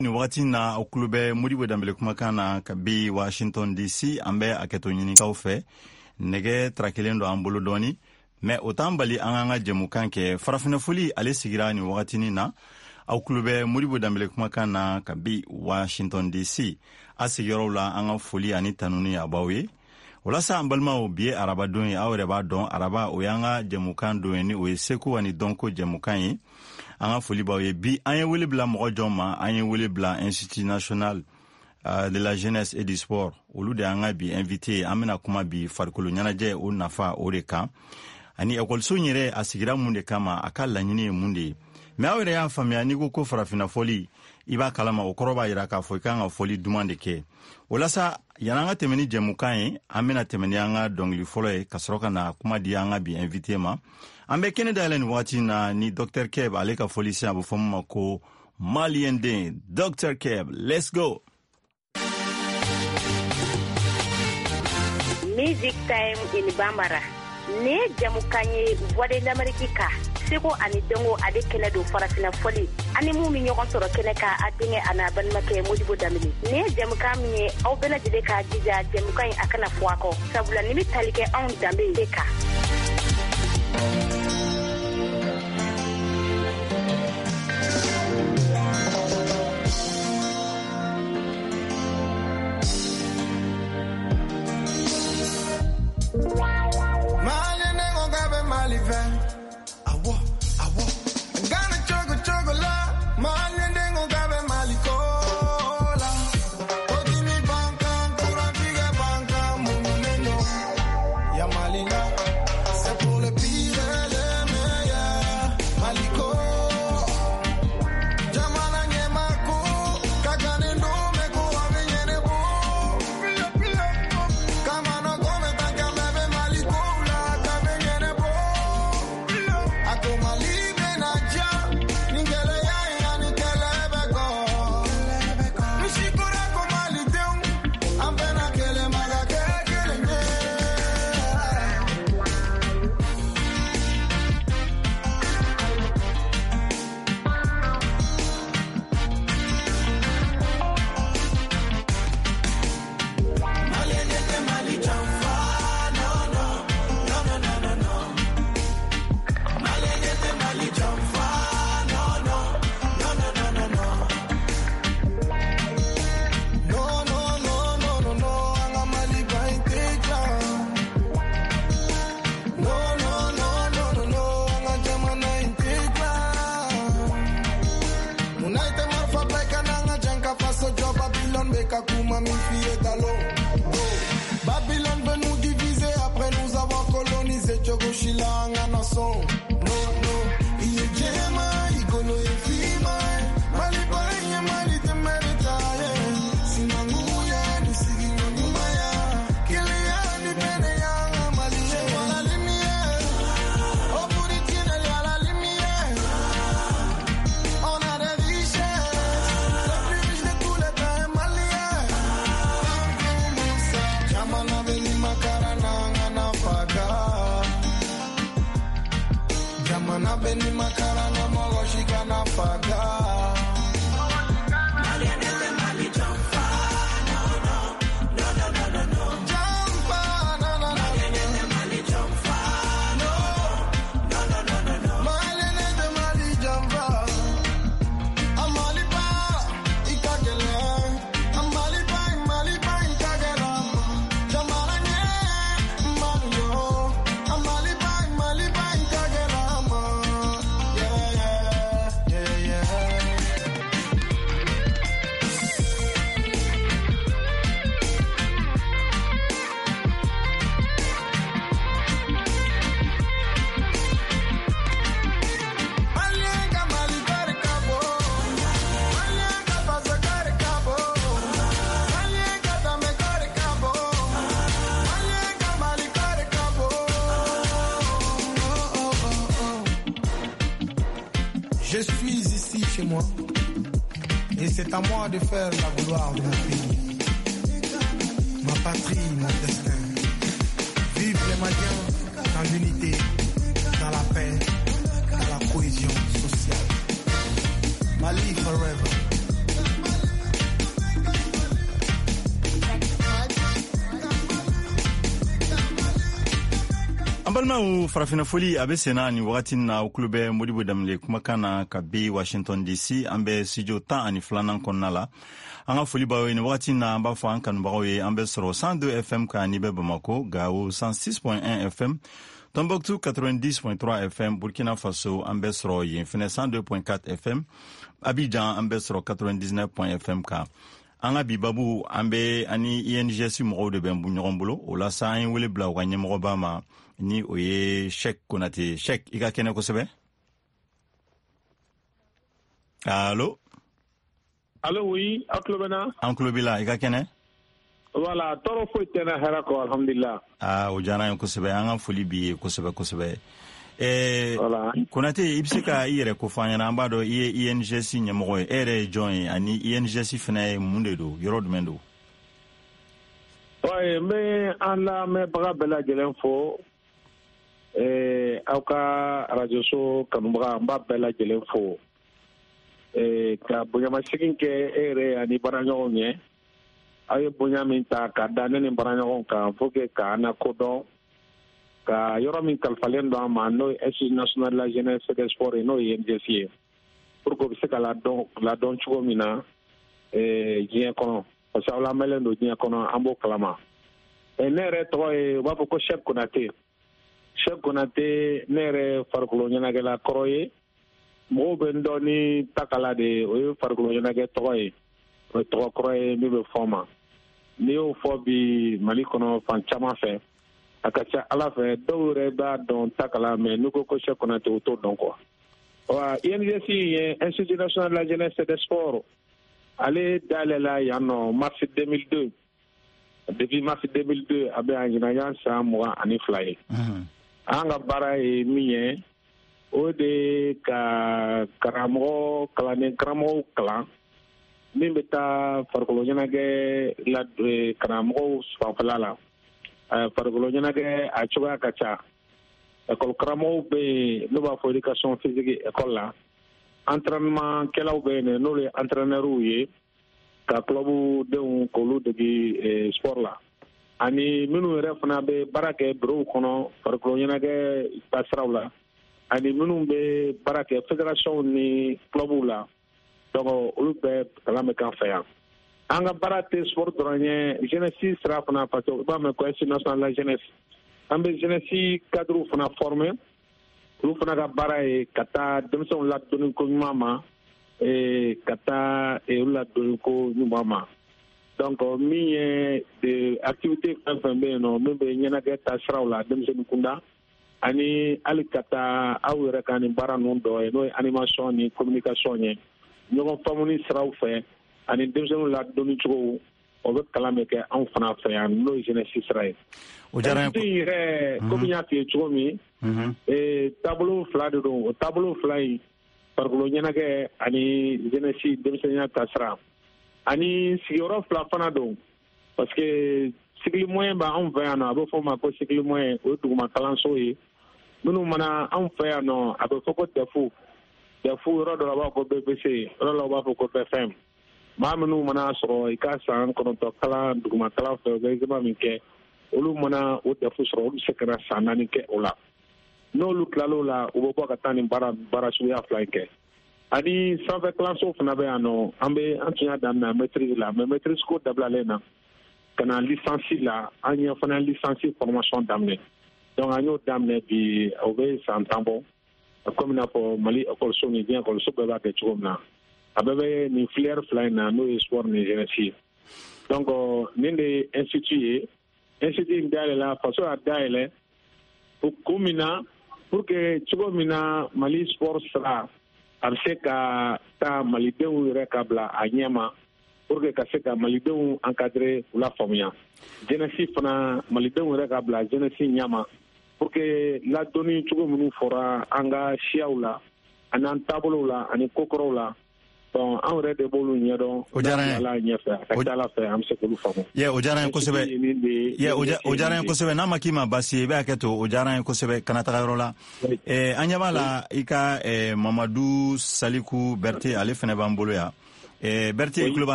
Ni wakati na okulube Modibo Dambele kumakan na kabi Washington DC ambe aketo ɲinikaw fɛ nɛgɛ trakelen do an bolo dɔɔni mais o t'an bali an ka jɛmukan kɛ farafinɛfoli ale sigira ni wagatini na aw kulube Modibo Dambele kumakan na kabi Washington DC a sigiyɔrɔw la an ka foli ani tanuni a b'aw ye walasa an balimaw bi ye araba don ye aw yɛrɛ b'a dɔn araba o y'an ka jɛmukan don ye ni o ye seko ani dɔnko jɛmukan ye an ka foli b'aw ye bi an ye wele bila mɔgɔ jɔn ma an ye wele bila Institut National de la Jeunesse et du Sport olu de an ka bi invité an bɛna kuma bi farikolo ɲɛnajɛ o nafa o de kan ani ekɔliso yɛrɛ a sigira mun de kama a ka laɲini ye mun de ye mais aw yɛrɛ y'a faamuya n'i ko farafinafɔli i b'a kalama o kɔrɔ b'a yira k'a fɔ i kan ka fɔli duman de kɛ walasa yan'an ka tɛmɛ ni jɛmukan ye an bɛna tɛmɛ ni an ka dɔnkili fɔlɔ ye ka sɔrɔ ka na kuma di an ka bi invité ma an bɛ kɛnɛ dayɛlɛ ni wagati na ni Dr Keb ale ka foli se a bɛ fɔ min ma ko Malien den Dr Keb let's go. Music time in Bambara ne jamukan ye voix de l'Amérique ka seko ani dongo ade kɛnɛ do farafina foli ani mu min ɲɔgɔn sɔrɔ kɛnɛ ka a denkɛ ana balimakɛ Modibo Dambele ne jamukan min ye aw bɛɛ lajɛlen ka jija jamukan in a kana fɔ a kɔ sabula ni bɛ tali kɛ anw danbe de kan. Babylone veut nous diviser après nous avoir colonisé. Chogoshilanga nason. No, no. Iye jema, igolo efima. Malibanye, malite meritaye. Sinanguye, nisigi ngumaya. Kilia, nipene yanga, maliye. Wala lumière. Au bout du tunnel, y'a la lumière. On a des richesses. Le plus riche de tous les temps est malien. Jamana veni makarana ngana faga. Jamana veni makarana mogoshika na faga. Je suis ici chez moi et c'est à moi de faire la gloire de mon pays, ma patrie, mon destin. Vive les Maliens dans l'unité, dans la paix, dans la cohésion sociale. Mali forever. balmaw farafina foli abe sena ni wagati na uklube Modibo Damle kumakana ka bi Washington DC ambe studio 10 ani flanan konna la anga foli bawe ni wagati na amba fa an kanbagaw ye ambe soro 102 FM ka ni be Bamako Gao 106.1 FM Tombouctou 90.3 FM Burkina Faso ambe soro ye fene 102.4 FM Abidjan ambe soro 99.1 FM ka anga bibabu ambe ani INGC mo de ben bu nyorombolo o la sa en wele bla wa nyemo bama ni oye Cheikh Konaté Cheikh ika kene ko sebe allo oui aklobena anklobila ika kene wala toro fo tena harako alhamdulillah o jana en ko sebe anga foli bi ko sebe voilà Konaté ibsika ire ko fanya amba do INGC nyemo ere join ani INGC fene munde do yoro mendo ouais mais ala me baga bela jelen fo auka radio so kanumba amba bela jelen fo ka boyama sikin ke ere ani baranyo nye ay boyama ta ka danene baranyo ka foke ka na kodon ka yoro min kalfalen do ma no Institut national de la jeunesse et des sports no INGC pour que se kala don chugo mina jien kono parce que la melendo jien kono ambo klama nere to wa ko Cheikh Konaté nere farkulo nyana gela koroye mo ben doni takala de o farkulo nyana ge toye o to koroye mi be forma ni o fobi mali kono fan chama fe akacha ala fe dowre ba don takala me nuko ko Cheikh Konaté o to don ko wa INGC Institut national de la jeunesse et des sports allez dalela yano mars 2002 depuis mars 2002 abe anjina yan sa mois ani fly anga bara e miye o de ka karamo kalane kramo kala min beta farkolo janage la karamo sfafalala farkolo janage a chuga kacha école kramo be no ba for éducation physique école la entraînement kelaw be ne no le entraîneur ye ka club de un kolu de sport la ani minu refna be barake bro kono farko yenage pasrawla ani minu be barake fédération ni club la donc olu be kala me kan faya anga barate sport doranye jeunesse strafna pato ba me ko Institut national de la jeunesse ambe jeunesse cadre fana formé lu fana ka bara kata demson la doni ko mama kata la doni ko mama donc mi de activité FMB no membe nyana ke tasrawla demson kunda ani alikata awere kan bara non do no animation ni communication ni ñoo famuni sraw fe ani demson la doni ko o be kalame ke en fana fe an no jeunesse Israël o jara ko binya fi chomi tableau flade do tableau fly par ko nyana ke ani jeunesse demson tasra ani sigoro fla fana do parce que sigli moyen ba on va na bo fo ma ko sigli moyen o duguma kalanso yi munu mana on fa no abo fo ko defu ro do ba ko BBC ro lo ba ko FM ma munu mana so ikasa ko to kala duguma kala fo be zama minke olu mana o defu so olu sekara sanani ke ola no lu klalo la o bo ka tani bara suya fly ke ani sans classe of na be ano ambe antunya damna maîtrise la mais maîtrise ko dabla lena kana licence la anya fana licence formation damne donc anyo damne bi obe santambo comme na po mali école soni bien école so ba ke chomna abebe ni flair fly na no sport ni jeunesse donc ninde institut ndale la façon à daile pour kumina pour que chomina mali sport sera abse ka ta malidenw yɛrɛ ka bila a ɲɛma pour que ka se ka malidenw encadrer u la faamuya jeunesse fana malidenw yɛrɛ ka bila jeunesse ɲɛma pour que ladonni cogo minnu fɔra an ka siyaw la ani an taabolow la ani kokɔrɔw la bon an yɛrɛ de b'olu ɲɛdɔn ala ɲɛfɛ a ka ca ala fɛ an bɛ se k'olu faamu o diyara n ye kosɛbɛ o diyara n ye kosɛbɛ n'a ma k'i ma baasi ye i bɛ hakɛ to o diyara n ye kosɛbɛ kana taga yɔrɔ la an ɲɛ b'a la i ka Mamadu Saliku Berete ale fana b'an bolo yan Berete i tulo